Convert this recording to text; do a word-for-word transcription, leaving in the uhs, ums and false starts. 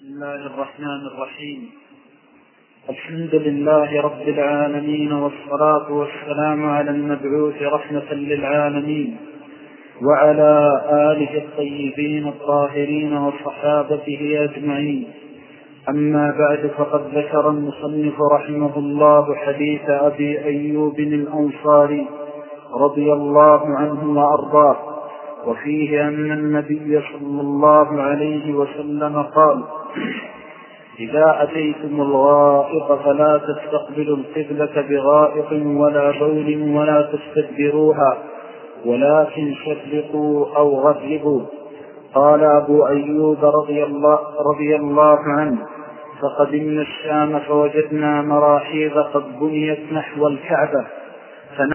بسم الله الرحمن الرحيم. الحمد لله رب العالمين، والصلاة والسلام على المبعوث رحمة للعالمين وعلى آله الطيبين الطاهرين وصحابته أجمعين. أما بعد، فقد ذكر المصنف رحمه الله حديث أبي أيوب الأنصاري رضي الله عنه وأرضاه، وفيه أن النبي صلى الله عليه وسلم قال: إذا أتيتم الغائط فلا تستقبلوا القبلة بغائط ولا بول ولا تستدبروها، ولكن شرقوا أو غربوا. قال أبو أيوب رضي الله, رضي الله عنه: فقدمنا الشام فوجدنا مراحيض قد بنيت نحو الكعبة،